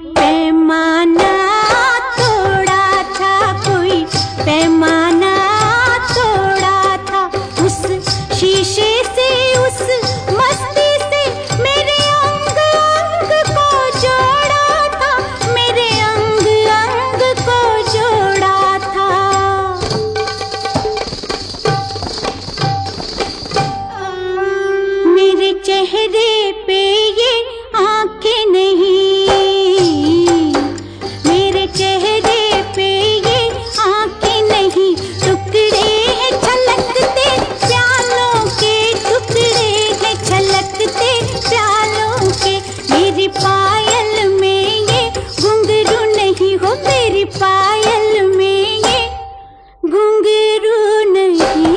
पैमाना तोड़ा था, कोई पैमाना तोड़ा था। उस शीशे से, उस मस्ती से मेरे अंग अंग को जोड़ा था, मेरे अंग अंग को जोड़ा था। मेरे चेहरे पे ये आंखें नहीं, मेरे चेहरे पे ये आंखें नहीं, टुकड़े हैं छलकते प्यालों के, टुकड़े हैं छलकते प्यालों के। मेरी पायल में ये घुंघरू नहीं हो, मेरी पायल में ये घुंघरू नहीं।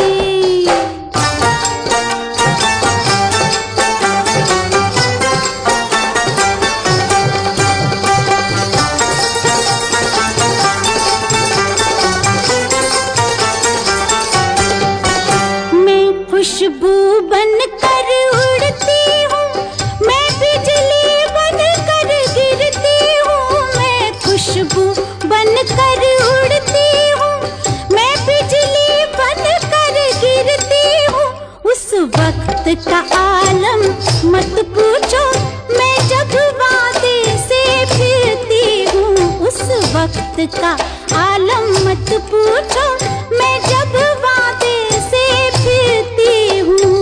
खुशबू बनकर उड़ती हूँ, मैं बिजली बनकर गिरती हूँ, मैं खुशबू बनकर उड़ती हूँ, मैं बिजली बनकर गिरती हूँ। उस वक्त का आलम मत पूछो, मैं जब वादे से फिरती हूँ। उस वक्त का आलम मत पूछो, मैं जब वादे से फिरती हूँ।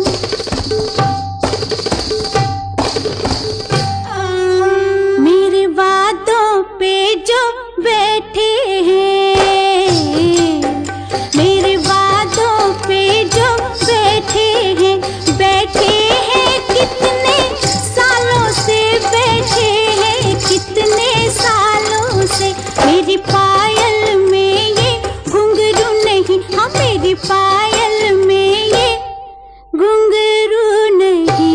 मेरे वादों पे जो बैठे हैं, मेरे वादों पे जो बैठे हैं, बैठे हैं कितने सालों से, बैठे हैं कितने सालों से। मेरी पायल में ये घुंघरू नहीं, हाँ मेरी पायल में ये घुंघरू नहीं।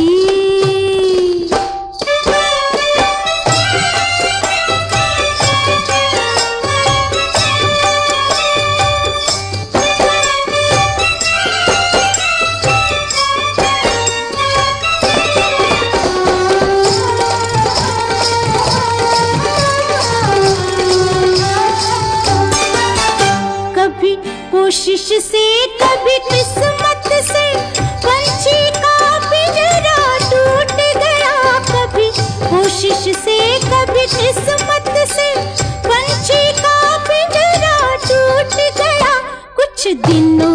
कभी कोशिश से, कभी किस्मत से पंछी का पिंजरा टूट गया, कभी कोशिश से, कभी किस्मत से पंछी का पिंजरा टूट गया। कुछ दिनों